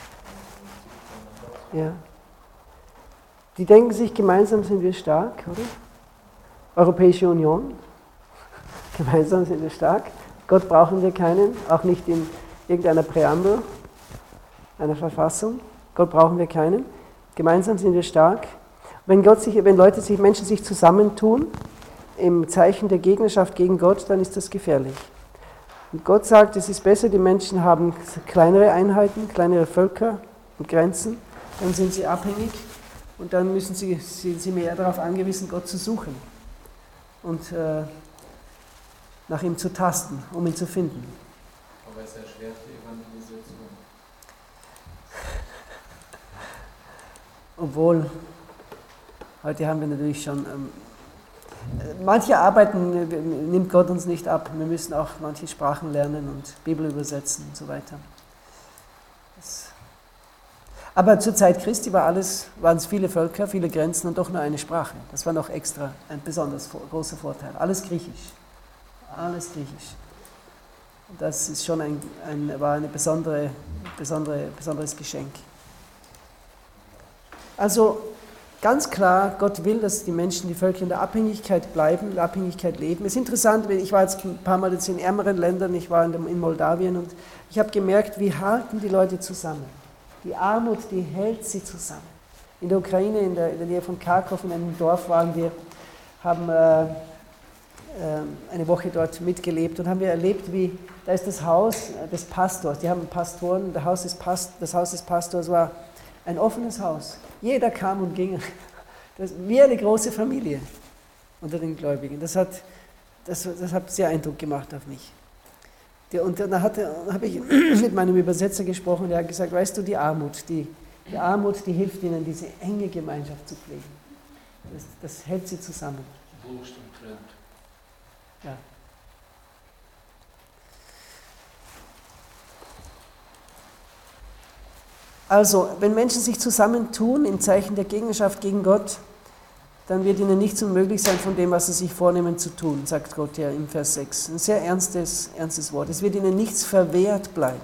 Ja. Die denken sich, gemeinsam sind wir stark, oder? Europäische Union, gemeinsam sind wir stark. Gott brauchen wir keinen, auch nicht in irgendeiner Präambel, einer Verfassung. Gott brauchen wir keinen. Gemeinsam sind wir stark. Wenn Menschen sich zusammentun im Zeichen der Gegnerschaft gegen Gott, dann ist das gefährlich. Und Gott sagt, es ist besser, die Menschen haben kleinere Einheiten, kleinere Völker und Grenzen, dann sind sie abhängig und dann sind sie mehr darauf angewiesen, Gott zu suchen und nach ihm zu tasten, um ihn zu finden. Aber es erschwert die Evangelisation. Obwohl, heute haben wir natürlich schon, manche Arbeiten nimmt Gott uns nicht ab. Wir müssen auch manche Sprachen lernen und Bibel übersetzen und so weiter. Aber zur Zeit Christi waren es viele Völker, viele Grenzen und doch nur eine Sprache. Das war noch extra ein besonders großer Vorteil. Alles Griechisch. Alles Griechisch. Und das ist schon war ein besonderes Geschenk. Also ganz klar, Gott will, dass die Menschen, die Völker in der Abhängigkeit bleiben, in der Abhängigkeit leben. Es ist interessant, ich war jetzt ein paar Mal jetzt in ärmeren Ländern, ich war in Moldawien und ich habe gemerkt, wie halten die Leute zusammen. Die Armut, die hält sie zusammen. In der Ukraine, in der Nähe von Kharkov, in einem Dorf waren wir, haben eine Woche dort mitgelebt und haben wir erlebt, wie, da ist das Haus des Pastors, die haben Pastoren, das Haus des Pastors war ein offenes Haus. Jeder kam und ging, wie eine große Familie unter den Gläubigen. Das hat sehr Eindruck gemacht auf mich. Und dann habe ich mit meinem Übersetzer gesprochen, der hat gesagt, weißt du, die Armut, die hilft ihnen, diese enge Gemeinschaft zu pflegen. Das hält sie zusammen. Wurst und Fremd. Ja. Also, wenn Menschen sich zusammentun im Zeichen der Gegnerschaft gegen Gott, dann wird ihnen nichts unmöglich sein von dem, was sie sich vornehmen zu tun, sagt Gott ja im Vers 6. Ein sehr ernstes Wort. Es wird ihnen nichts verwehrt bleiben.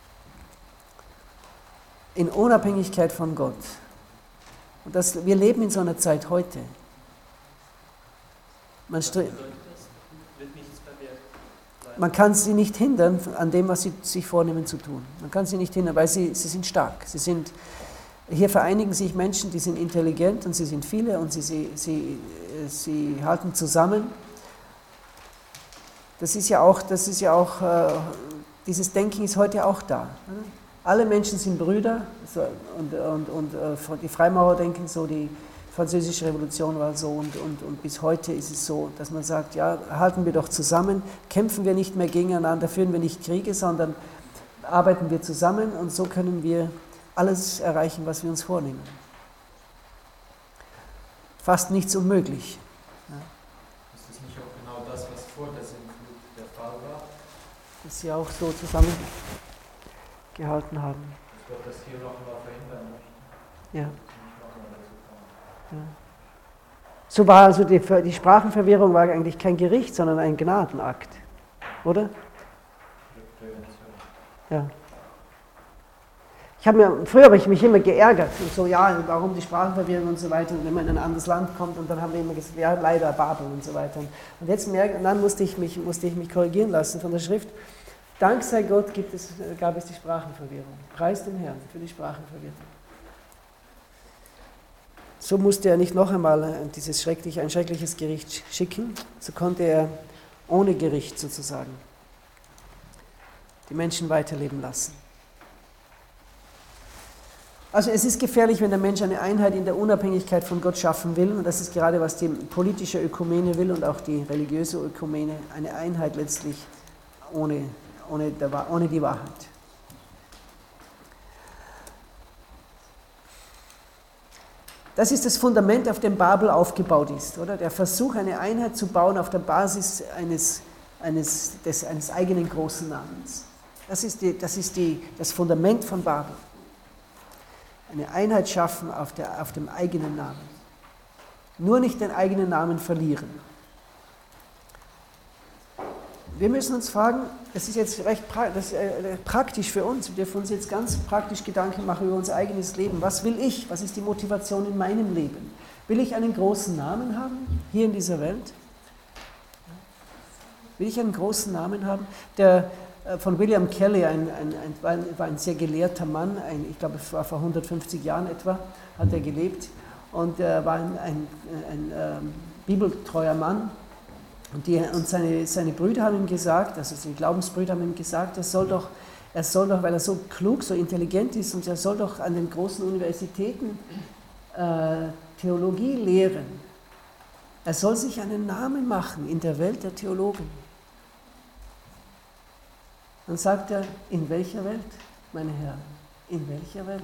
In Unabhängigkeit von Gott. Und wir leben in so einer Zeit heute. Man kann sie nicht hindern an dem, was sie sich vornehmen zu tun. Man kann sie nicht hindern, weil sie sind stark. Hier vereinigen sich Menschen, die sind intelligent und sie sind viele und sie halten zusammen. Das ist ja auch, dieses Denken ist heute auch da. Alle Menschen sind Brüder und die Freimaurer denken so, die Französische Revolution war so und bis heute ist es so, dass man sagt, ja, halten wir doch zusammen, kämpfen wir nicht mehr gegeneinander, führen wir nicht Kriege, sondern arbeiten wir zusammen und so können wir alles erreichen, was wir uns vornehmen. Fast nichts unmöglich. Ja. Ist das nicht auch genau das, was vor der Sintflut der Fall war? Dass sie auch so zusammengehalten haben. Dass Gott das hier nochmal verhindern möchte. Ja. Nicht nochmal dazu kommen. Ja. So war also die Sprachenverwirrung war eigentlich kein Gericht, sondern ein Gnadenakt. Oder? Prävention. Ja. Früher habe ich mich immer geärgert und so, ja, warum die Sprachenverwirrung und so weiter, und wenn man in ein anderes Land kommt und dann haben wir immer gesagt, ja, leider Babel und so weiter. Und jetzt dann musste ich mich korrigieren lassen von der Schrift. Dank sei Gott gab es die Sprachenverwirrung. Preis den Herrn für die Sprachenverwirrung. So musste er nicht noch einmal ein schreckliches Gericht schicken, so konnte er ohne Gericht sozusagen die Menschen weiterleben lassen. Also es ist gefährlich, wenn der Mensch eine Einheit in der Unabhängigkeit von Gott schaffen will, und das ist gerade, was die politische Ökumene will und auch die religiöse Ökumene, eine Einheit letztlich ohne die Wahrheit. Das ist das Fundament, auf dem Babel aufgebaut ist, oder? Der Versuch, eine Einheit zu bauen auf der Basis eines eigenen großen Namens. Das ist das Fundament von Babel. Eine Einheit schaffen auf dem eigenen Namen. Nur nicht den eigenen Namen verlieren. Wir müssen uns fragen, das ist jetzt recht praktisch für uns, wir dürfen uns jetzt ganz praktisch Gedanken machen über unser eigenes Leben. Was will ich? Was ist die Motivation in meinem Leben? Will ich einen großen Namen haben, hier in dieser Welt? Will ich einen großen Namen haben? Von William Kelly, war ein sehr gelehrter Mann, ich glaube, es war vor 150 Jahren etwa, hat er gelebt, und er war ein bibeltreuer Mann. Und seine Brüder haben ihm gesagt, also seine Glaubensbrüder haben ihm gesagt, er soll doch, weil er so klug, so intelligent ist, und er soll doch an den großen Universitäten Theologie lehren. Er soll sich einen Namen machen in der Welt der Theologen. Dann sagt er, in welcher Welt, meine Herren, in welcher Welt?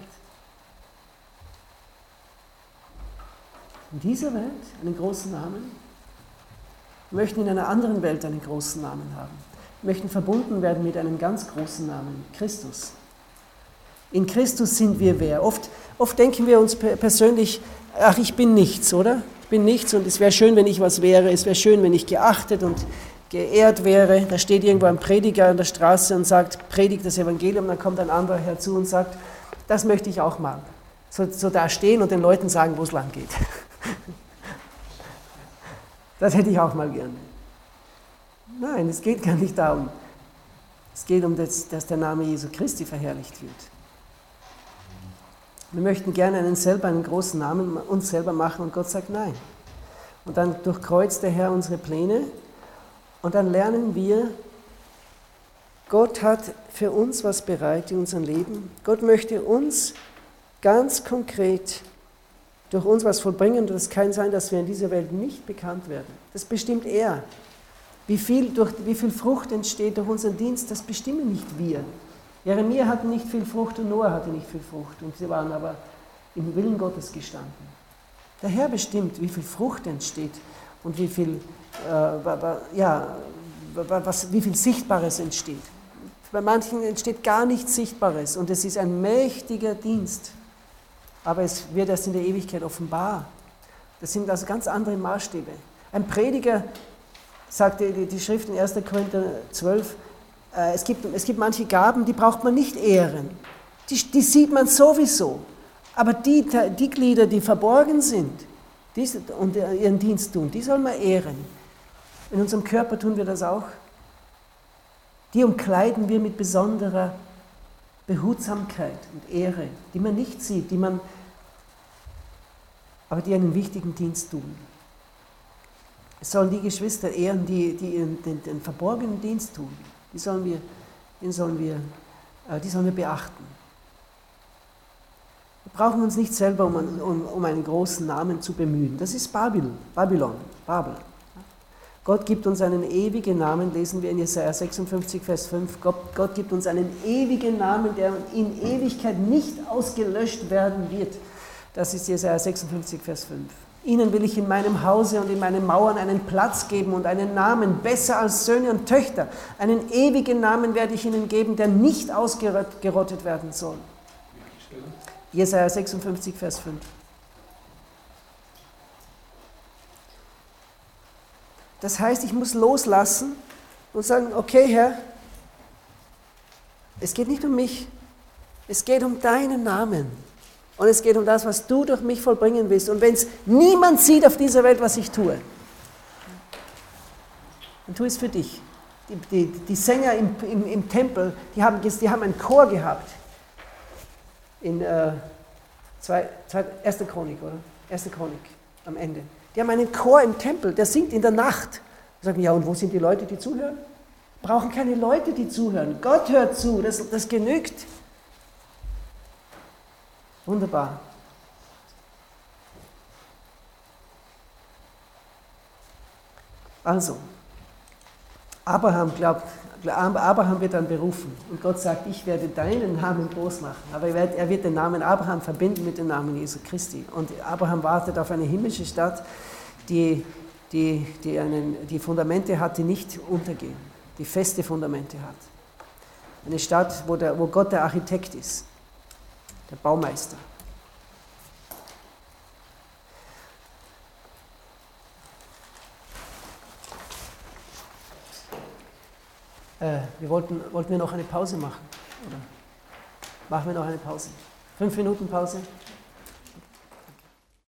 In dieser Welt einen großen Namen? Wir möchten in einer anderen Welt einen großen Namen haben. Wir möchten verbunden werden mit einem ganz großen Namen, Christus. In Christus sind wir wer? Oft denken wir uns persönlich, ach, ich bin nichts, oder? Ich bin nichts, und es wäre schön, wenn ich was wäre. Es wäre schön, wenn ich geachtet und geehrt wäre. Da steht irgendwo ein Prediger an der Straße und sagt, predigt das Evangelium, dann kommt ein anderer herzu und sagt, das möchte ich auch mal. So da stehen und den Leuten sagen, wo es lang geht. Das hätte ich auch mal gerne. Nein, es geht gar nicht darum. Es geht um das, dass der Name Jesu Christi verherrlicht wird. Wir möchten gerne einen großen Namen uns selber machen, und Gott sagt nein. Und dann durchkreuzt der Herr unsere Pläne, und dann lernen wir, Gott hat für uns was bereit in unserem Leben. Gott möchte uns ganz konkret durch uns was vollbringen. Das kann sein, dass wir in dieser Welt nicht bekannt werden. Das bestimmt er. Wie viel Frucht entsteht durch unseren Dienst, das bestimmen nicht wir. Jeremia hatte nicht viel Frucht und Noah hatte nicht viel Frucht, und sie waren aber im Willen Gottes gestanden. Der Herr bestimmt, wie viel Frucht entsteht und wie viel Sichtbares entsteht. Bei manchen entsteht gar nichts Sichtbares, und es ist ein mächtiger Dienst. Aber es wird erst in der Ewigkeit offenbar. Das sind also ganz andere Maßstäbe. Ein Prediger, sagte die Schrift in 1. Korinther 12, es gibt manche Gaben, die braucht man nicht ehren. Die sieht man sowieso. Aber die Glieder, die verborgen sind und ihren Dienst tun, die soll man ehren. In unserem Körper tun wir das auch. Die umkleiden wir mit besonderer Behutsamkeit und Ehre, die man nicht sieht, aber die einen wichtigen Dienst tun. Es sollen die Geschwister ehren, die den verborgenen Dienst tun. Die sollen wir beachten. Wir brauchen uns nicht selber um einen großen Namen zu bemühen. Das ist Babel. Gott gibt uns einen ewigen Namen, lesen wir in Jesaja 56, Vers 5. Gott gibt uns einen ewigen Namen, der in Ewigkeit nicht ausgelöscht werden wird. Das ist Jesaja 56, Vers 5. Ihnen will ich in meinem Hause und in meinen Mauern einen Platz geben und einen Namen, besser als Söhne und Töchter. Einen ewigen Namen werde ich ihnen geben, der nicht ausgerottet werden soll. Jesaja 56, Vers 5. Das heißt, ich muss loslassen und sagen, okay, Herr, es geht nicht um mich, Es geht um deinen Namen. Und es geht um das, was du durch mich vollbringen willst. Und wenn es niemand sieht auf dieser Welt, was ich tue, dann tu es für dich. Die Sänger im Tempel, die haben einen Chor gehabt. In 1. Chronik, oder? 1. Chronik am Ende. Die haben einen Chor im Tempel, der singt in der Nacht. Die sagen, ja, und wo sind die Leute, die zuhören? Brauchen keine Leute, die zuhören. Gott hört zu, das genügt. Wunderbar. Also, Abraham wird dann berufen und Gott sagt, ich werde deinen Namen groß machen, aber er wird den Namen Abraham verbinden mit dem Namen Jesu Christi. Und Abraham wartet auf eine himmlische Stadt, die Fundamente hat, die nicht untergehen, die feste Fundamente hat. Eine Stadt, wo Gott der Architekt ist, der Baumeister. Wollten wir noch eine Pause machen? Oder machen wir noch eine Pause? 5 Minuten Pause?